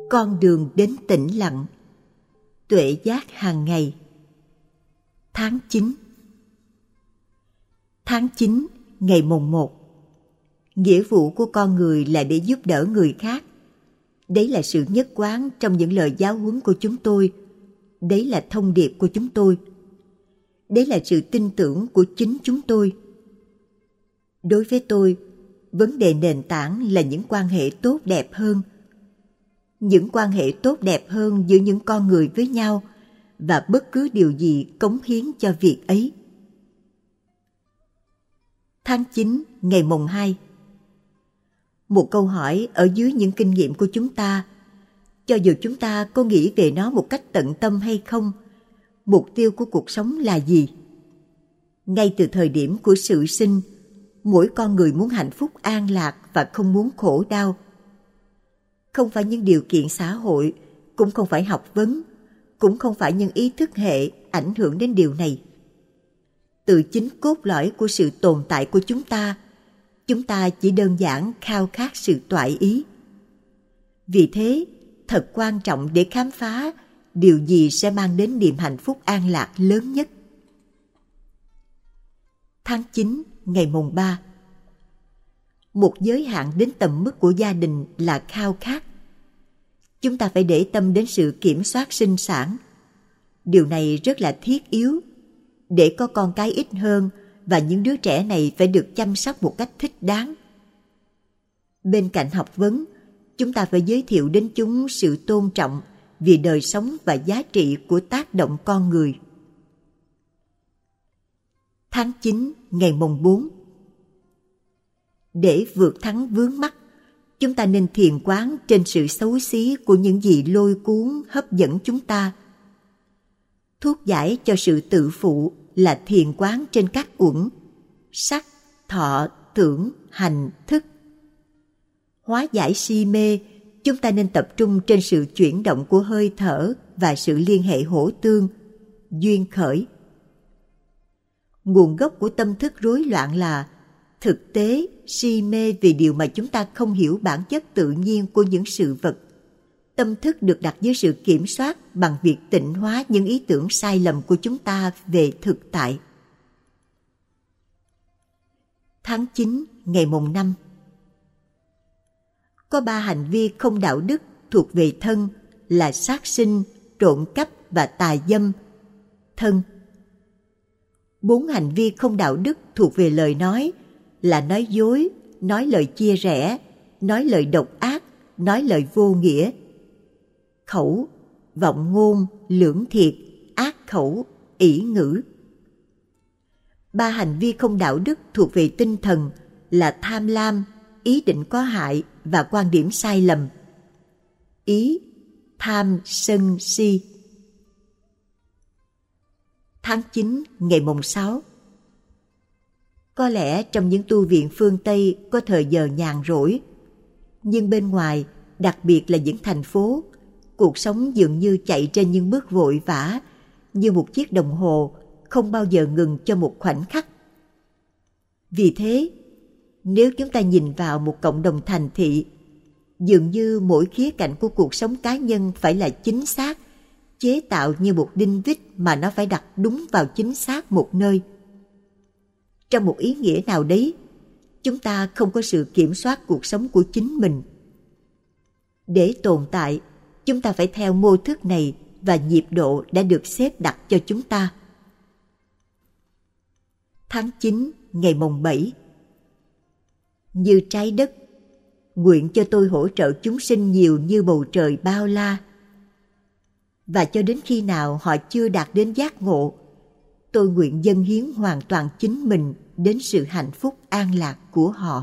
con đường đến tĩnh lặng. Tuệ giác hàng ngày. Tháng 9. Tháng 9, ngày mùng 1. Nghĩa vụ của con người là để giúp đỡ người khác. Đấy là sự nhất quán trong những lời giáo huấn của chúng tôi. Đấy là thông điệp của chúng tôi. Đấy là sự tin tưởng của chính chúng tôi. Đối với tôi, vấn đề nền tảng là những quan hệ tốt đẹp hơn. Những quan hệ tốt đẹp hơn giữa những con người với nhau và bất cứ điều gì cống hiến cho việc ấy. Tháng 9, ngày mùng 2. Một câu hỏi ở dưới những kinh nghiệm của chúng ta, cho dù chúng ta có nghĩ về nó một cách tận tâm hay không, mục tiêu của cuộc sống là gì? Ngay từ thời điểm của sự sinh, mỗi con người muốn hạnh phúc an lạc và không muốn khổ đau. Không phải những điều kiện xã hội, cũng không phải học vấn, cũng không phải những ý thức hệ ảnh hưởng đến điều này. Từ chính cốt lõi của sự tồn tại của chúng ta chỉ đơn giản khao khát sự toại ý. Vì thế, thật quan trọng để khám phá điều gì sẽ mang đến niềm hạnh phúc an lạc lớn nhất. Tháng 9, ngày mùng 3. Một giới hạn đến tầm mức của gia đình là khao khát. Chúng ta phải để tâm đến sự kiểm soát sinh sản. Điều này rất là thiết yếu. Để có con cái ít hơn và những đứa trẻ này phải được chăm sóc một cách thích đáng. Bên cạnh học vấn, chúng ta phải giới thiệu đến chúng sự tôn trọng vì đời sống và giá trị của tác động con người. Tháng 9, ngày mùng 4. Để vượt thắng vướng mắc, chúng ta nên thiền quán trên sự xấu xí của những gì lôi cuốn hấp dẫn chúng ta. Thuốc giải cho sự tự phụ là thiền quán trên các uẩn, sắc, thọ, tưởng, hành, thức. Hóa giải si mê, chúng ta nên tập trung trên sự chuyển động của hơi thở và sự liên hệ hỗ tương, duyên khởi. Nguồn gốc của tâm thức rối loạn là thực tế si mê vì điều mà chúng ta không hiểu bản chất tự nhiên của những sự vật. Tâm thức được đặt dưới sự kiểm soát bằng việc tịnh hóa những ý tưởng sai lầm của chúng ta về thực tại. Tháng 9, ngày mùng 5. Có 3 hành vi không đạo đức thuộc về thân là sát sinh, trộm cắp và tà dâm. Thân. 4 hành vi không đạo đức thuộc về lời nói là nói dối, nói lời chia rẽ, nói lời độc ác, nói lời vô nghĩa. Khẩu, vọng ngôn, lưỡng thiệt, ác khẩu, ỷ ngữ. 3 hành vi không đạo đức thuộc về tinh thần là tham lam, ý định có hại và quan điểm sai lầm. Ý, tham, sân, si. Tháng 9, ngày mùng 6. Có lẽ trong những tu viện phương Tây có thời giờ nhàn rỗi, nhưng bên ngoài, đặc biệt là những thành phố, cuộc sống dường như chạy trên những bước vội vã, như một chiếc đồng hồ không bao giờ ngừng cho một khoảnh khắc. Vì thế, nếu chúng ta nhìn vào một cộng đồng thành thị, dường như mỗi khía cạnh của cuộc sống cá nhân phải là chính xác, chế tạo như một đinh vít mà nó phải đặt đúng vào chính xác một nơi. Trong một ý nghĩa nào đấy, chúng ta không có sự kiểm soát cuộc sống của chính mình. Để tồn tại, chúng ta phải theo mô thức này và nhịp độ đã được xếp đặt cho chúng ta. Tháng 9, ngày mùng 7. Như trái đất, nguyện cho tôi hỗ trợ chúng sinh nhiều như bầu trời bao la. Và cho đến khi nào họ chưa đạt đến giác ngộ, tôi nguyện dâng hiến hoàn toàn chính mình đến sự hạnh phúc an lạc của họ.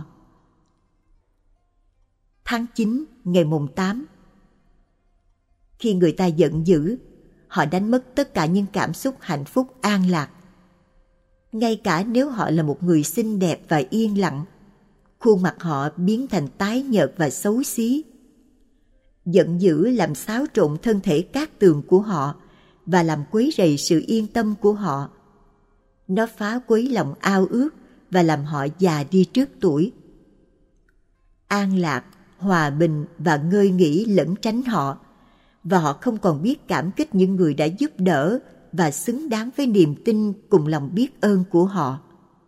Tháng 9, ngày mùng 8. Khi người ta giận dữ, họ đánh mất tất cả những cảm xúc hạnh phúc an lạc. Ngay cả nếu họ là một người xinh đẹp và yên lặng, khuôn mặt họ biến thành tái nhợt và xấu xí. Giận dữ làm xáo trộn thân thể cát tường của họ và làm quấy rầy sự yên tâm của họ. Nó phá quấy lòng ao ước và làm họ già đi trước tuổi. An lạc hòa bình và ngơi nghỉ lẩn tránh họ, và họ không còn biết cảm kích những người đã giúp đỡ và xứng đáng với niềm tin cùng lòng biết ơn của họ.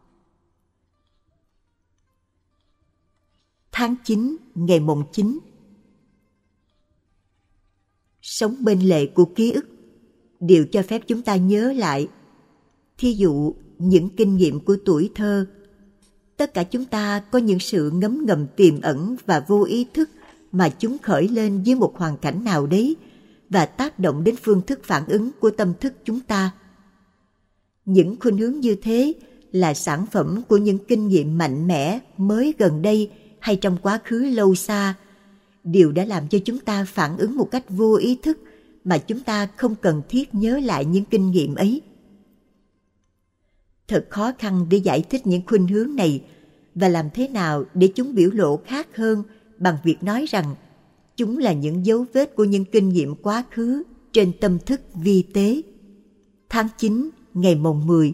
Tháng 9, ngày mùng 9. Sống bên lề của ký ức, điều cho phép chúng ta nhớ lại, thí dụ những kinh nghiệm của tuổi thơ. Tất cả chúng ta có những sự ngấm ngầm tiềm ẩn và vô ý thức mà chúng khởi lên dưới một hoàn cảnh nào đấy và tác động đến phương thức phản ứng của tâm thức chúng ta. Những khuynh hướng như thế là sản phẩm của những kinh nghiệm mạnh mẽ mới gần đây hay trong quá khứ lâu xa, điều đã làm cho chúng ta phản ứng một cách vô ý thức mà chúng ta không cần thiết nhớ lại những kinh nghiệm ấy. Thật khó khăn để giải thích những khuynh hướng này và làm thế nào để chúng biểu lộ khác hơn bằng việc nói rằng chúng là những dấu vết của những kinh nghiệm quá khứ trên tâm thức vi tế. Tháng 9, ngày mồng 10.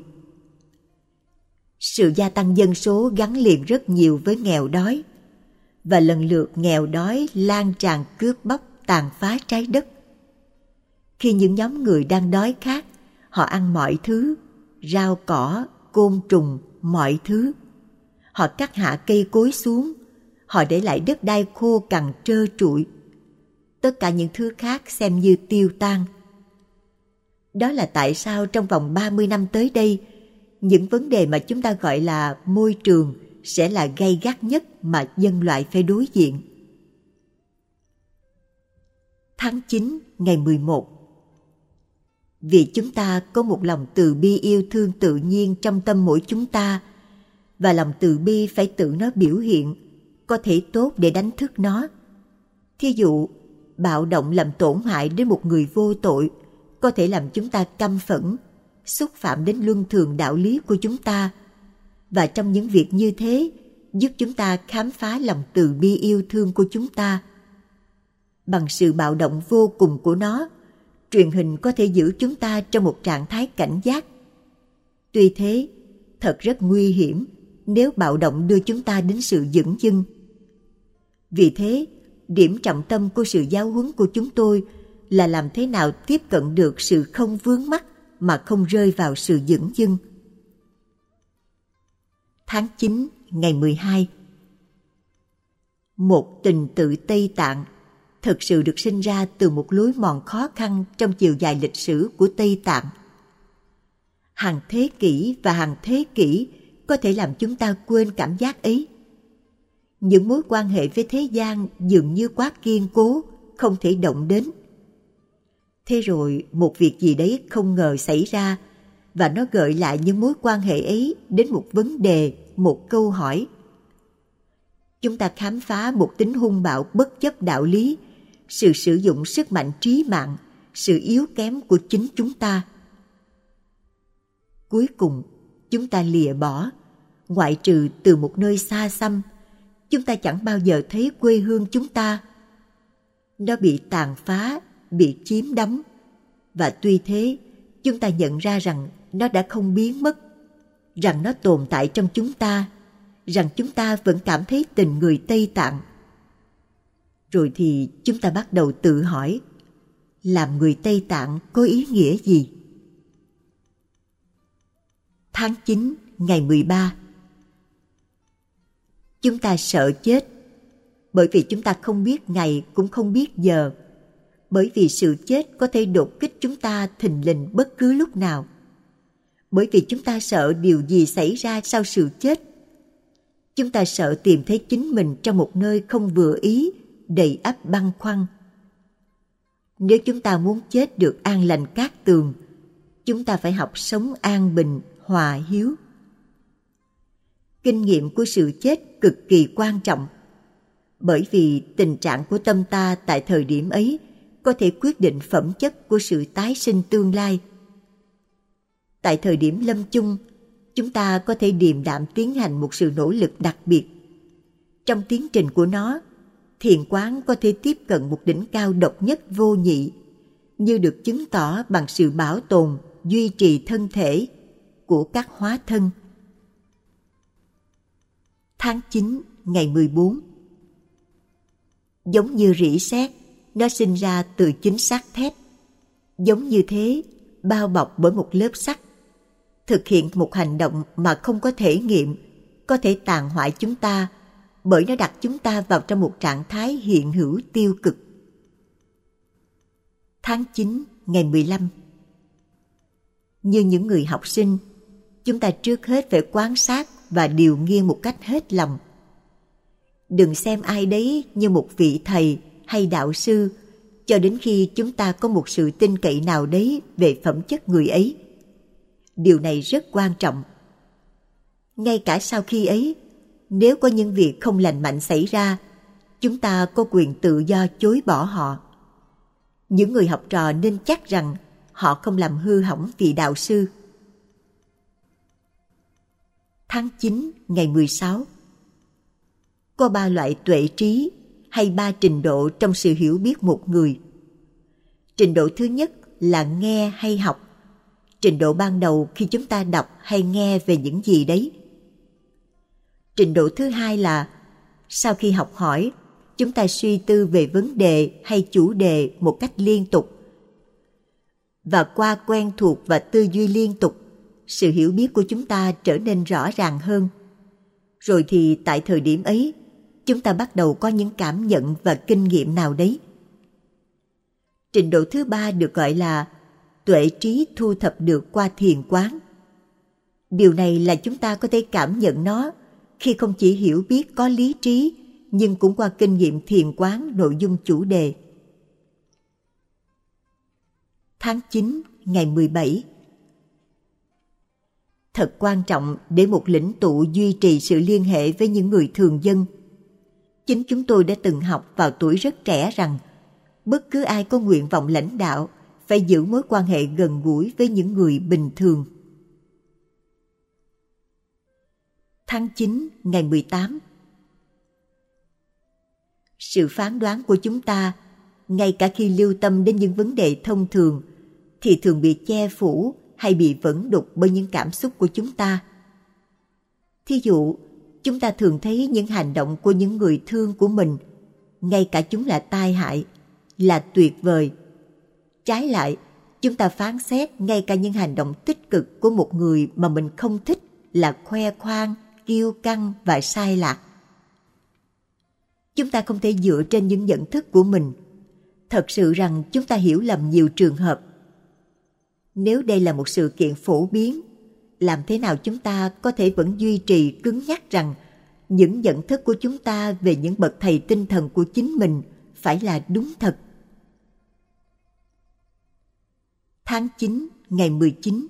Sự gia tăng dân số gắn liền rất nhiều với nghèo đói, và lần lượt nghèo đói lan tràn cướp bóc tàn phá trái đất. Khi những nhóm người đang đói khát, họ ăn mọi thứ, rau cỏ, côn trùng, mọi thứ. Họ cắt hạ cây cối xuống, họ để lại đất đai khô cằn trơ trụi. Tất cả những thứ khác xem như tiêu tan. Đó là tại sao trong vòng 30 năm tới đây, những vấn đề mà chúng ta gọi là môi trường sẽ là gay gắt nhất mà nhân loại phải đối diện. Tháng 9, ngày 11. Vì chúng ta có một lòng từ bi yêu thương tự nhiên trong tâm mỗi chúng ta, và lòng từ bi phải tự nó biểu hiện, có thể tốt để đánh thức nó. Thí dụ, bạo động làm tổn hại đến một người vô tội có thể làm chúng ta căm phẫn, xúc phạm đến luân thường đạo lý của chúng ta. Và trong những việc như thế, giúp chúng ta khám phá lòng từ bi yêu thương của chúng ta. Bằng sự bạo động vô cùng của nó, truyền hình có thể giữ chúng ta trong một trạng thái cảnh giác. Tuy thế, thật rất nguy hiểm nếu bạo động đưa chúng ta đến sự dửng dưng. Vì thế, điểm trọng tâm của sự giáo huấn của chúng tôi là làm thế nào tiếp cận được sự không vướng mắc mà không rơi vào sự dửng dưng. Tháng 9, ngày 12. Một tình tự Tây Tạng thực sự được sinh ra từ một lối mòn khó khăn trong chiều dài lịch sử của Tây Tạng. Hàng thế kỷ và hàng thế kỷ có thể làm chúng ta quên cảm giác ấy. Những mối quan hệ với thế gian dường như quá kiên cố, không thể động đến. Thế rồi một việc gì đấy không ngờ xảy ra, và nó gợi lại những mối quan hệ ấy đến một vấn đề, một câu hỏi. Chúng ta khám phá một tính hung bạo bất chấp đạo lý, sự sử dụng sức mạnh trí mạng, sự yếu kém của chính chúng ta. Cuối cùng, chúng ta lìa bỏ, ngoại trừ từ một nơi xa xăm, chúng ta chẳng bao giờ thấy quê hương chúng ta. Nó bị tàn phá, bị chiếm đóng, và tuy thế, chúng ta nhận ra rằng nó đã không biến mất, rằng nó tồn tại trong chúng ta, rằng chúng ta vẫn cảm thấy tình người Tây Tạng. Rồi thì chúng ta bắt đầu tự hỏi, làm người Tây Tạng có ý nghĩa gì? Tháng 9, ngày 13. Chúng ta sợ chết, bởi vì chúng ta không biết ngày cũng không biết giờ, bởi vì sự chết có thể đột kích chúng ta thình lình bất cứ lúc nào, bởi vì chúng ta sợ điều gì xảy ra sau sự chết. Chúng ta sợ tìm thấy chính mình trong một nơi không vừa ý, đầy ắp băn khoăn. Nếu chúng ta muốn chết được an lành cát tường, chúng ta phải học sống an bình, hòa hiếu. Kinh nghiệm của sự chết cực kỳ quan trọng, bởi vì tình trạng của tâm ta tại thời điểm ấy có thể quyết định phẩm chất của sự tái sinh tương lai. Tại thời điểm lâm chung, chúng ta có thể điềm đạm tiến hành một sự nỗ lực đặc biệt. Trong tiến trình của nó, thiền quán có thể tiếp cận một đỉnh cao độc nhất vô nhị, như được chứng tỏ bằng sự bảo tồn, duy trì thân thể của các hóa thân. Tháng 9, ngày 14. Giống như rỉ sét, nó sinh ra từ chính xác thép. Giống như thế, bao bọc bởi một lớp sắt. Thực hiện một hành động mà không có thể nghiệm, có thể tàn hoại chúng ta, bởi nó đặt chúng ta vào trong một trạng thái hiện hữu tiêu cực. Tháng 9, ngày 15. Như những người học sinh, chúng ta trước hết phải quan sát và điều nghiên một cách hết lòng. Đừng xem ai đấy như một vị thầy hay đạo sư cho đến khi chúng ta có một sự tin cậy nào đấy về phẩm chất người ấy. Điều này rất quan trọng. Ngay cả sau khi ấy, nếu có những việc không lành mạnh xảy ra, chúng ta có quyền tự do chối bỏ họ. Những người học trò nên chắc rằng họ không làm hư hỏng vị đạo sư. Tháng 9, ngày 16. Có 3 loại tuệ trí hay 3 trình độ trong sự hiểu biết một người. Trình độ thứ nhất là nghe hay học. Trình độ ban đầu khi chúng ta đọc hay nghe về những gì đấy. Trình độ thứ hai là sau khi học hỏi, chúng ta suy tư về vấn đề hay chủ đề một cách liên tục. Và qua quen thuộc và tư duy liên tục, sự hiểu biết của chúng ta trở nên rõ ràng hơn. Rồi thì tại thời điểm ấy, chúng ta bắt đầu có những cảm nhận và kinh nghiệm nào đấy. Trình độ thứ ba được gọi là tuệ trí thu thập được qua thiền quán. Điều này là chúng ta có thể cảm nhận nó khi không chỉ hiểu biết có lý trí, nhưng cũng qua kinh nghiệm thiền quán nội dung chủ đề. Tháng 9, ngày 17. Thật quan trọng để một lĩnh tụ duy trì sự liên hệ với những người thường dân. Chính chúng tôi đã từng học vào tuổi rất trẻ rằng bất cứ ai có nguyện vọng lãnh đạo phải giữ mối quan hệ gần gũi với những người bình thường. Tháng 9, ngày 18. Sự phán đoán của chúng ta, ngay cả khi lưu tâm đến những vấn đề thông thường, thì thường bị che phủ hay bị vẫn đục bởi những cảm xúc của chúng ta. Thí dụ, chúng ta thường thấy những hành động của những người thương của mình, ngay cả chúng là tai hại, là tuyệt vời. Trái lại, chúng ta phán xét ngay cả những hành động tích cực của một người mà mình không thích là khoe khoang, kiêu căng và sai lạc. Chúng ta không thể dựa trên những nhận thức của mình. Thật sự rằng chúng ta hiểu lầm nhiều trường hợp. Nếu đây là một sự kiện phổ biến, làm thế nào chúng ta có thể vẫn duy trì cứng nhắc rằng những nhận thức của chúng ta về những bậc thầy tinh thần của chính mình phải là đúng thật? Tháng 9, ngày 19.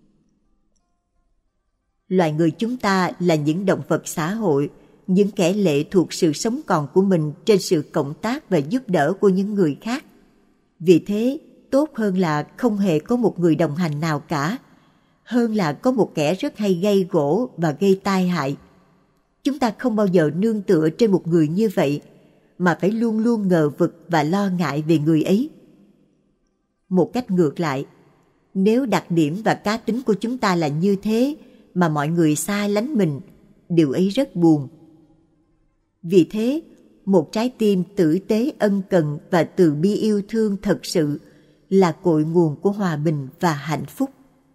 Loài người chúng ta là những động vật xã hội, những kẻ lệ thuộc sự sống còn của mình trên sự cộng tác và giúp đỡ của những người khác. Vì thế, tốt hơn là không hề có một người đồng hành nào cả, hơn là có một kẻ rất hay gây gổ và gây tai hại. Chúng ta không bao giờ nương tựa trên một người như vậy, mà phải luôn luôn ngờ vực và lo ngại về người ấy. Một cách ngược lại, nếu đặc điểm và cá tính của chúng ta là như thế mà mọi người xa lánh mình, điều ấy rất buồn. Vì thế, một trái tim tử tế ân cần và từ bi yêu thương thật sự là cội nguồn của hòa bình và hạnh phúc.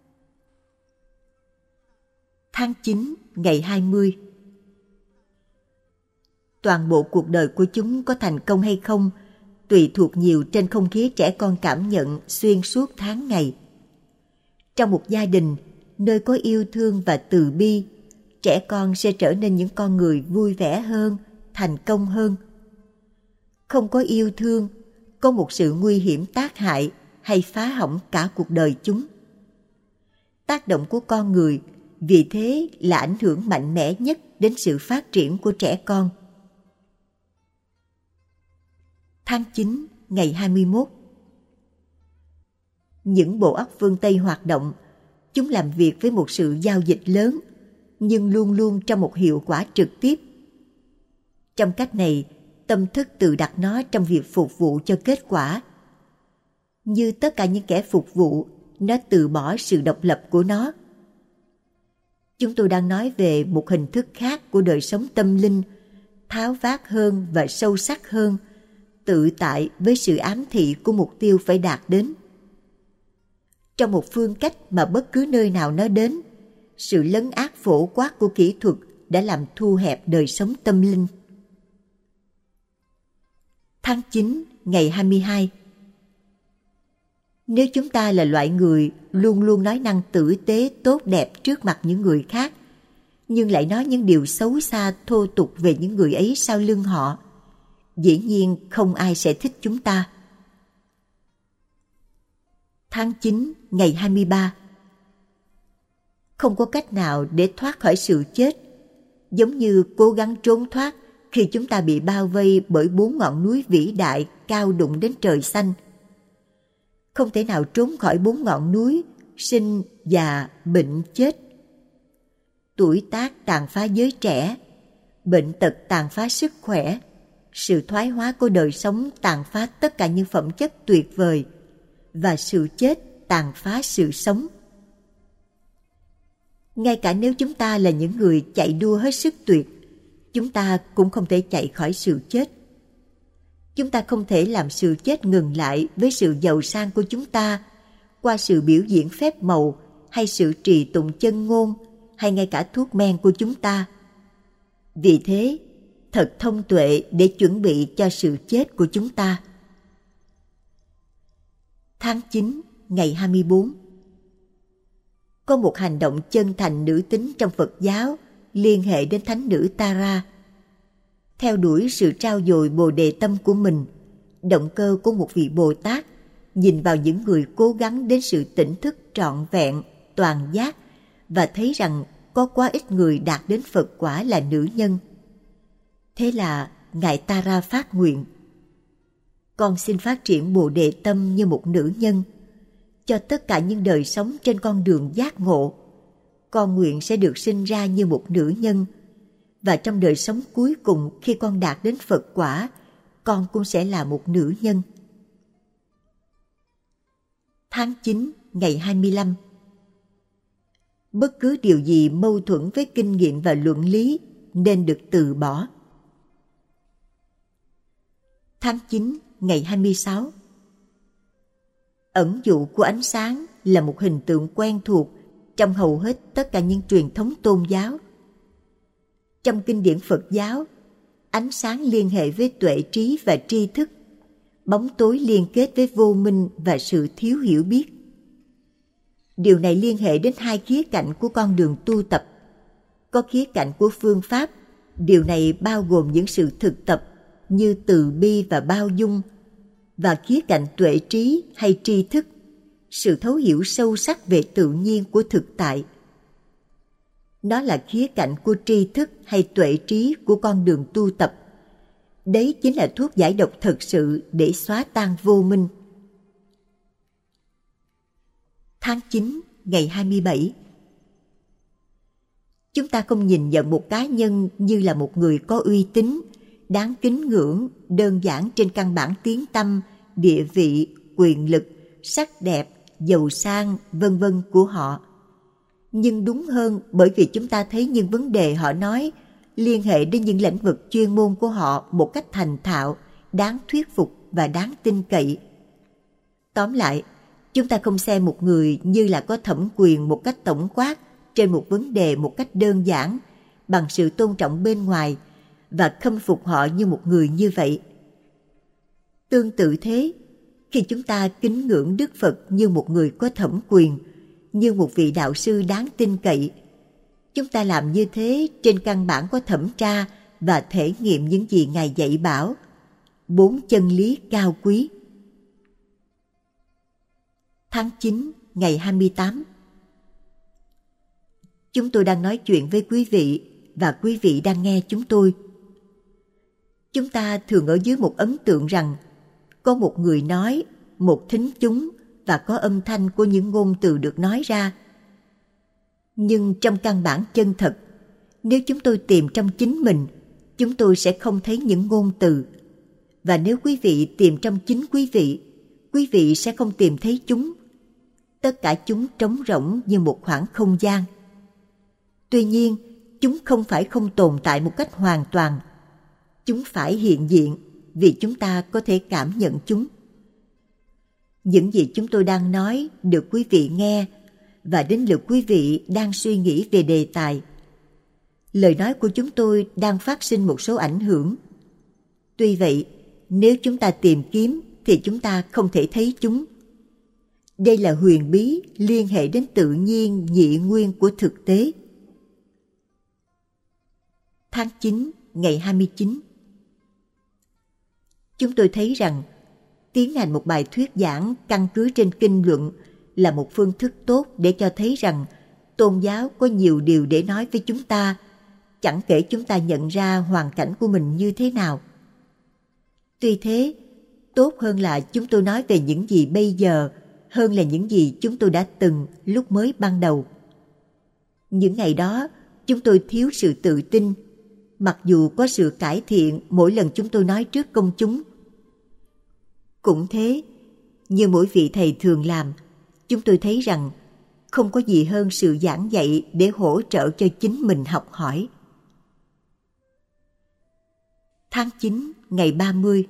Tháng 9, ngày 20. Toàn bộ cuộc đời của chúng có thành công hay không tùy thuộc nhiều trên không khí trẻ con cảm nhận xuyên suốt tháng ngày. Trong một gia đình, nơi có yêu thương và từ bi, trẻ con sẽ trở nên những con người vui vẻ hơn, thành công hơn. Không có yêu thương, có một sự nguy hiểm tác hại hay phá hỏng cả cuộc đời chúng. Tác động của con người vì thế là ảnh hưởng mạnh mẽ nhất đến sự phát triển của trẻ con. Tháng 9, ngày 21. Những bộ óc phương Tây hoạt động, chúng làm việc với một sự giao dịch lớn, nhưng luôn luôn trong một hiệu quả trực tiếp. Trong cách này, tâm thức tự đặt nó trong việc phục vụ cho kết quả. Như tất cả những kẻ phục vụ, nó từ bỏ sự độc lập của nó. Chúng tôi đang nói về một hình thức khác của đời sống tâm linh, tháo vát hơn và sâu sắc hơn, tự tại với sự ám thị của mục tiêu phải đạt đến. Trong một phương cách mà bất cứ nơi nào nó đến, sự lấn át phổ quát của kỹ thuật đã làm thu hẹp đời sống tâm linh. Tháng 9, ngày 22. Nếu chúng ta là loại người luôn luôn nói năng tử tế tốt đẹp trước mặt những người khác, nhưng lại nói những điều xấu xa thô tục về những người ấy sau lưng họ, dĩ nhiên không ai sẽ thích chúng ta. Tháng 9, ngày 23. Không có cách nào để thoát khỏi sự chết, giống như cố gắng trốn thoát khi chúng ta bị bao vây bởi 4 ngọn núi vĩ đại cao đụng đến trời xanh. Không thể nào trốn khỏi 4 ngọn núi sinh, già, bệnh, chết. Tuổi tác tàn phá giới trẻ, bệnh tật tàn phá sức khỏe, sự thoái hóa của đời sống tàn phá tất cả những phẩm chất tuyệt vời, và sự chết tàn phá sự sống. Ngay cả nếu chúng ta là những người chạy đua hết sức tuyệt, chúng ta cũng không thể chạy khỏi sự chết. Chúng ta không thể làm sự chết ngừng lại với sự giàu sang của chúng ta, qua sự biểu diễn phép màu hay sự trì tụng chân ngôn, hay ngay cả thuốc men của chúng ta. Vì thế, thật thông tuệ để chuẩn bị cho sự chết của chúng ta. Tháng 9, ngày 24. Có một hành động chân thành nữ tính trong Phật giáo liên hệ đến thánh nữ Tara. Theo đuổi sự trao dồi Bồ Đề tâm của mình, động cơ của một vị Bồ Tát nhìn vào những người cố gắng đến sự tỉnh thức trọn vẹn, toàn giác, và thấy rằng có quá ít người đạt đến Phật quả là nữ nhân. Thế là Ngài Tara phát nguyện: con xin phát triển Bồ Đề tâm như một nữ nhân. Cho tất cả những đời sống trên con đường giác ngộ, con nguyện sẽ được sinh ra như một nữ nhân, và trong đời sống cuối cùng khi con đạt đến Phật quả, con cũng sẽ là một nữ nhân. Tháng 9, ngày 25. Bất cứ điều gì mâu thuẫn với kinh nghiệm và luận lý nên được từ bỏ. Tháng 9, ngày 26. Ẩn dụ của ánh sáng là một hình tượng quen thuộc trong hầu hết tất cả những truyền thống tôn giáo. Trong kinh điển Phật giáo, ánh sáng liên hệ với tuệ trí và tri thức, bóng tối liên kết với vô minh và sự thiếu hiểu biết. Điều này liên hệ đến hai khía cạnh của con đường tu tập. Có khía cạnh của phương pháp, điều này bao gồm những sự thực tập như từ bi và bao dung, và khía cạnh tuệ trí hay tri thức, sự thấu hiểu sâu sắc về tự nhiên của thực tại. Nó là khía cạnh của tri thức hay tuệ trí của con đường tu tập. Đấy chính là thuốc giải độc thật sự để xóa tan vô minh. Tháng 9, ngày 27. Chúng ta không nhìn nhận một cá nhân như là một người có uy tín, đáng kính ngưỡng, đơn giản trên căn bản tiếng tăm, địa vị, quyền lực, sắc đẹp, giàu sang, vân vân của họ. Nhưng đúng hơn bởi vì chúng ta thấy những vấn đề họ nói liên hệ đến những lĩnh vực chuyên môn của họ một cách thành thạo, đáng thuyết phục và đáng tin cậy. Tóm lại, chúng ta không xem một người như là có thẩm quyền một cách tổng quát trên một vấn đề một cách đơn giản, bằng sự tôn trọng bên ngoài, và khâm phục họ như một người như vậy. Tương tự thế, khi chúng ta kính ngưỡng Đức Phật như một người có thẩm quyền, như một vị đạo sư đáng tin cậy, chúng ta làm như thế trên căn bản có thẩm tra và thể nghiệm những gì Ngài dạy bảo, 4 chân lý cao quý. Tháng 9, ngày 28. Chúng tôi đang nói chuyện với quý vị và quý vị đang nghe chúng tôi. Chúng ta thường ở dưới một ấn tượng rằng có một người nói, một thính chúng và có âm thanh của những ngôn từ được nói ra. Nhưng trong căn bản chân thật, nếu chúng tôi tìm trong chính mình, chúng tôi sẽ không thấy những ngôn từ. Và nếu quý vị tìm trong chính quý vị sẽ không tìm thấy chúng. Tất cả chúng trống rỗng như một khoảng không gian. Tuy nhiên, chúng không phải không tồn tại một cách hoàn toàn. Chúng phải hiện diện, vì chúng ta có thể cảm nhận chúng. Những gì chúng tôi đang nói được quý vị nghe, và đến lượt quý vị đang suy nghĩ về đề tài. Lời nói của chúng tôi đang phát sinh một số ảnh hưởng. Tuy vậy, nếu chúng ta tìm kiếm thì chúng ta không thể thấy chúng. Đây là huyền bí liên hệ đến tự nhiên nhị nguyên của thực tế. Tháng 9, ngày 29. Chúng tôi thấy rằng tiến hành một bài thuyết giảng căn cứ trên kinh luận là một phương thức tốt để cho thấy rằng tôn giáo có nhiều điều để nói với chúng ta, chẳng kể chúng ta nhận ra hoàn cảnh của mình như thế nào. Tuy thế, tốt hơn là chúng tôi nói về những gì bây giờ hơn là những gì chúng tôi đã từng lúc mới ban đầu. Những ngày đó, chúng tôi thiếu sự tự tin, mặc dù có sự cải thiện mỗi lần chúng tôi nói trước công chúng. Cũng thế, như mỗi vị thầy thường làm, chúng tôi thấy rằng không có gì hơn sự giảng dạy để hỗ trợ cho chính mình học hỏi. Tháng 9, ngày 30.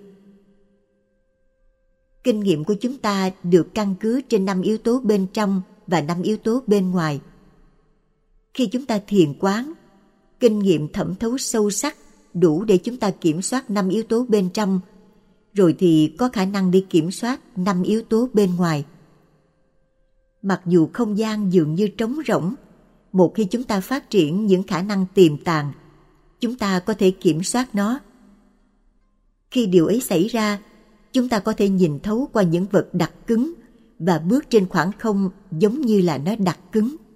Kinh nghiệm của chúng ta được căn cứ trên 5 yếu tố bên trong và 5 yếu tố bên ngoài. Khi chúng ta thiền quán, kinh nghiệm thẩm thấu sâu sắc đủ để chúng ta kiểm soát 5 yếu tố bên trong, rồi thì có khả năng để kiểm soát 5 yếu tố bên ngoài. Mặc dù không gian dường như trống rỗng, một khi chúng ta phát triển những khả năng tiềm tàng, chúng ta có thể kiểm soát nó. Khi điều ấy xảy ra, chúng ta có thể nhìn thấu qua những vật đặc cứng và bước trên khoảng không giống như là nó đặc cứng.